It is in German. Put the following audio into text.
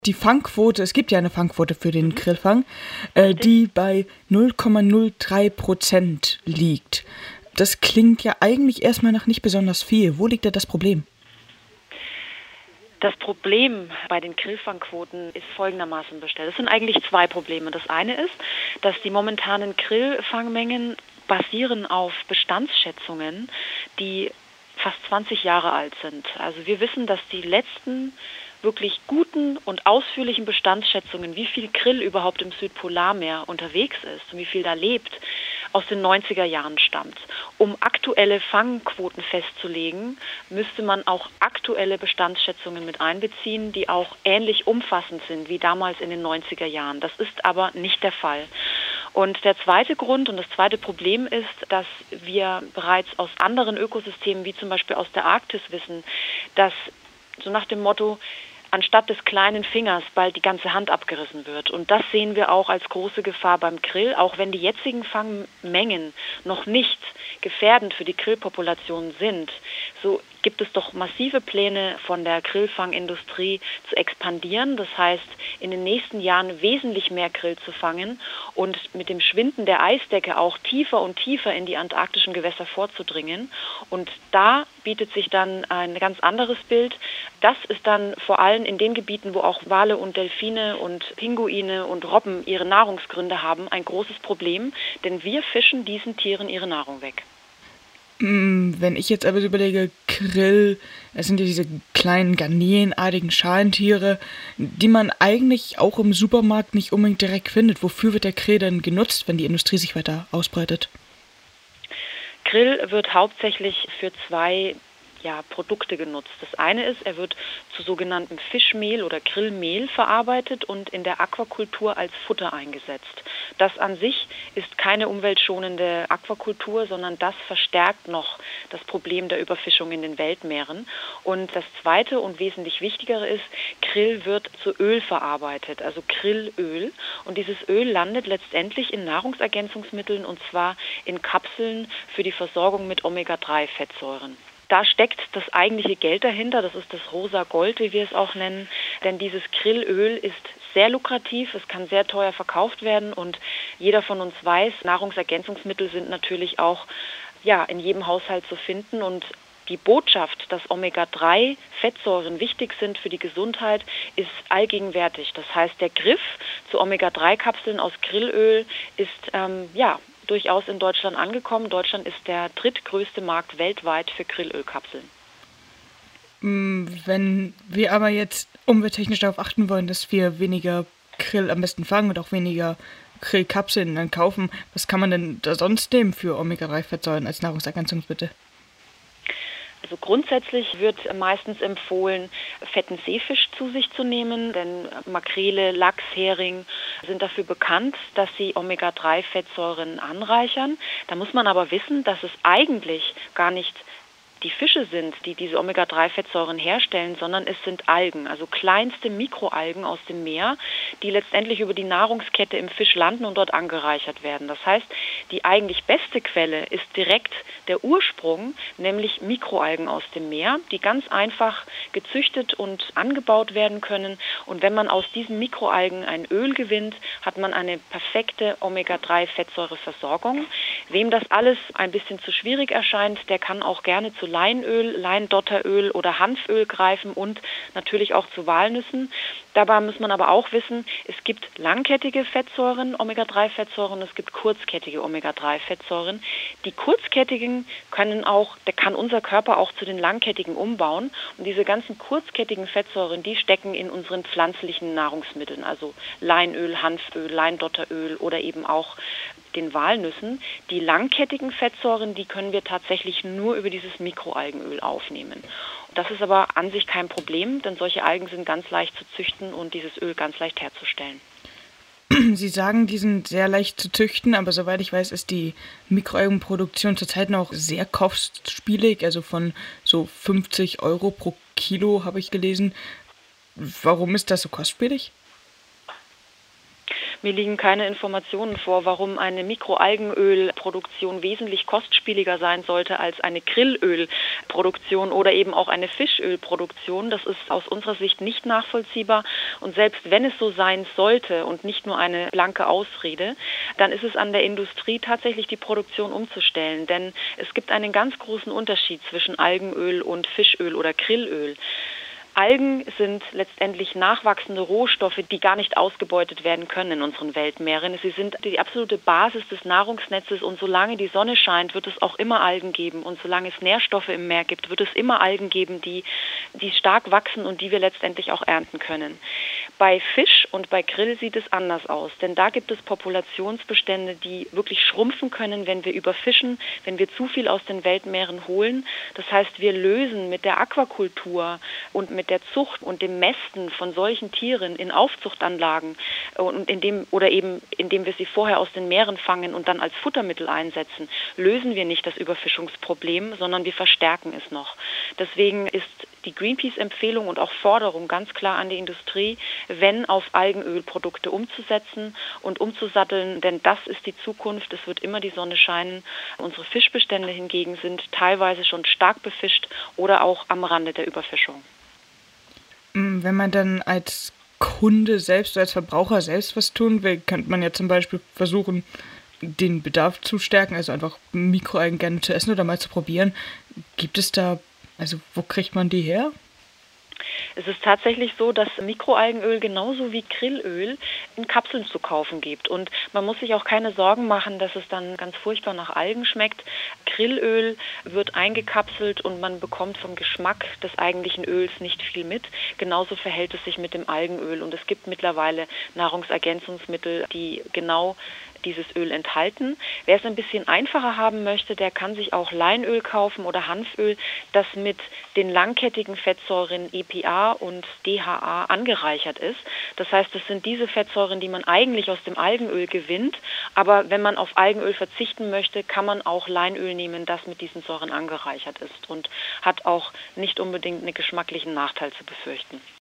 Die Fangquote, es gibt ja eine Fangquote für den Grillfang, die bei 0,03% liegt. Das klingt ja eigentlich erstmal nach nicht besonders viel. Wo liegt da das Problem? Das Problem bei den Grillfangquoten ist folgendermaßen bestellt. Es sind eigentlich zwei Probleme. Das eine ist, dass die momentanen Grillfangmengen basieren auf Bestandsschätzungen, die fast 20 Jahre alt sind. Also wir wissen, dass die letzten wirklich guten und ausführlichen Bestandsschätzungen, wie viel Krill überhaupt im Südpolarmeer unterwegs ist und wie viel da lebt, aus den 90er Jahren stammt. Um aktuelle Fangquoten festzulegen, müsste man auch aktuelle Bestandsschätzungen mit einbeziehen, die auch ähnlich umfassend sind wie damals in den 90er Jahren. Das ist aber nicht der Fall. Und der zweite Grund und das zweite Problem ist, dass wir bereits aus anderen Ökosystemen, wie zum Beispiel aus der Arktis, wissen, dass so nach dem Motto, anstatt des kleinen Fingers bald die ganze Hand abgerissen wird. Und das sehen wir auch als große Gefahr beim Krill, auch wenn die jetzigen Fangmengen noch nicht gefährdend für die Krillpopulation sind. So gibt es doch massive Pläne von der Grillfangindustrie zu expandieren. Das heißt, in den nächsten Jahren wesentlich mehr Krill zu fangen und mit dem Schwinden der Eisdecke auch tiefer und tiefer in die antarktischen Gewässer vorzudringen. Und da bietet sich dann ein ganz anderes Bild. Das ist dann vor allem in den Gebieten, wo auch Wale und Delfine und Pinguine und Robben ihre Nahrungsgründe haben, ein großes Problem, denn wir fischen diesen Tieren ihre Nahrung weg. Wenn ich jetzt aber so überlege, Krill, das sind ja diese kleinen garnelenartigen Schalentiere, die man eigentlich auch im Supermarkt nicht unbedingt direkt findet. Wofür wird der Krill denn genutzt, wenn die Industrie sich weiter ausbreitet? Krill wird hauptsächlich für zwei Produkte genutzt. Das eine ist, er wird zu sogenanntem Fischmehl oder Grillmehl verarbeitet und in der Aquakultur als Futter eingesetzt. Das an sich ist keine umweltschonende Aquakultur, sondern das verstärkt noch das Problem der Überfischung in den Weltmeeren. Und das zweite und wesentlich wichtigere ist, Krill wird zu Öl verarbeitet, also Krillöl. Und dieses Öl landet letztendlich in Nahrungsergänzungsmitteln und zwar in Kapseln für die Versorgung mit Omega-3-Fettsäuren. Da steckt das eigentliche Geld dahinter, das ist das rosa Gold, wie wir es auch nennen, denn dieses Krillöl ist sehr lukrativ, es kann sehr teuer verkauft werden und jeder von uns weiß, Nahrungsergänzungsmittel sind natürlich auch in jedem Haushalt zu finden und die Botschaft, dass Omega-3-Fettsäuren wichtig sind für die Gesundheit, ist allgegenwärtig. Das heißt, der Griff zu Omega-3-Kapseln aus Krillöl ist durchaus in Deutschland angekommen. Deutschland ist der drittgrößte Markt weltweit für Grillölkapseln. Wenn wir aber jetzt umwelttechnisch darauf achten wollen, dass wir weniger Krill am besten fangen und auch weniger Grillkapseln dann kaufen, was kann man denn da sonst nehmen für Omega-3-Fettsäuren als Nahrungsergänzungsmittel? Also grundsätzlich wird meistens empfohlen, fetten Seefisch zu sich zu nehmen, denn Makrele, Lachs, Hering sind dafür bekannt, dass sie Omega-3-Fettsäuren anreichern. Da muss man aber wissen, dass es eigentlich gar nicht die Fische sind, die diese Omega-3-Fettsäuren herstellen, sondern es sind Algen, also kleinste Mikroalgen aus dem Meer, die letztendlich über die Nahrungskette im Fisch landen und dort angereichert werden. Das heißt, die eigentlich beste Quelle ist direkt der Ursprung, nämlich Mikroalgen aus dem Meer, die ganz einfach gezüchtet und angebaut werden können. Und wenn man aus diesen Mikroalgen ein Öl gewinnt, hat man eine perfekte Omega-3-Fettsäureversorgung. Wem das alles ein bisschen zu schwierig erscheint, der kann auch gerne zu Leinöl, Leindotteröl oder Hanföl greifen und natürlich auch zu Walnüssen. Dabei muss man aber auch wissen, es gibt langkettige Fettsäuren, Omega-3-Fettsäuren, es gibt kurzkettige Omega-3-Fettsäuren. Die kurzkettigen da kann unser Körper auch zu den langkettigen umbauen. Und diese ganzen kurzkettigen Fettsäuren, die stecken in unseren pflanzlichen Nahrungsmitteln, also Leinöl, Hanföl, Leindotteröl oder eben auch den Walnüssen. Die langkettigen Fettsäuren, die können wir tatsächlich nur über dieses Mikroalgenöl aufnehmen. Das ist aber an sich kein Problem, denn solche Algen sind ganz leicht zu züchten und dieses Öl ganz leicht herzustellen. Sie sagen, die sind sehr leicht zu züchten, aber soweit ich weiß, ist die Mikroalgenproduktion zurzeit noch sehr kostspielig, also von so 50 € pro Kilo habe ich gelesen. Warum ist das so kostspielig? Mir liegen keine Informationen vor, warum eine Mikroalgenölproduktion wesentlich kostspieliger sein sollte als eine Grillölproduktion oder eben auch eine Fischölproduktion. Das ist aus unserer Sicht nicht nachvollziehbar. Und selbst wenn es so sein sollte und nicht nur eine blanke Ausrede, dann ist es an der Industrie tatsächlich die Produktion umzustellen. Denn es gibt einen ganz großen Unterschied zwischen Algenöl und Fischöl oder Grillöl. Algen sind letztendlich nachwachsende Rohstoffe, die gar nicht ausgebeutet werden können in unseren Weltmeeren. Sie sind die absolute Basis des Nahrungsnetzes und solange die Sonne scheint, wird es auch immer Algen geben. Und solange es Nährstoffe im Meer gibt, wird es immer Algen geben, die stark wachsen und die wir letztendlich auch ernten können. Bei Fisch und bei Krill sieht es anders aus, denn da gibt es Populationsbestände, die wirklich schrumpfen können, wenn wir überfischen, wenn wir zu viel aus den Weltmeeren holen. Das heißt, wir lösen mit der Aquakultur und mit der Zucht und dem Mästen von solchen Tieren in Aufzuchtanlagen und indem wir sie vorher aus den Meeren fangen und dann als Futtermittel einsetzen, lösen wir nicht das Überfischungsproblem, sondern wir verstärken es noch. Deswegen ist die Greenpeace-Empfehlung und auch Forderung ganz klar an die Industrie, wenn auf Algenölprodukte umzusetzen und umzusatteln, denn das ist die Zukunft, es wird immer die Sonne scheinen. Unsere Fischbestände hingegen sind teilweise schon stark befischt oder auch am Rande der Überfischung. Wenn man dann als Kunde selbst, als Verbraucher selbst was tun will, könnte man ja zum Beispiel versuchen, den Bedarf zu stärken, also einfach Mikroalgen gerne zu essen oder mal zu probieren. Gibt es da, also wo kriegt man die her? Es ist tatsächlich so, dass Mikroalgenöl genauso wie Grillöl in Kapseln zu kaufen gibt. Und man muss sich auch keine Sorgen machen, dass es dann ganz furchtbar nach Algen schmeckt. Grillöl wird eingekapselt und man bekommt vom Geschmack des eigentlichen Öls nicht viel mit. Genauso verhält es sich mit dem Algenöl. Und es gibt mittlerweile Nahrungsergänzungsmittel, die genau dieses Öl enthalten. Wer es ein bisschen einfacher haben möchte, der kann sich auch Leinöl kaufen oder Hanföl, das mit den langkettigen Fettsäuren EPA und DHA angereichert ist. Das heißt, es sind diese Fettsäuren, die man eigentlich aus dem Algenöl gewinnt. Aber wenn man auf Algenöl verzichten möchte, kann man auch Leinöl nehmen, das mit diesen Säuren angereichert ist und hat auch nicht unbedingt einen geschmacklichen Nachteil zu befürchten.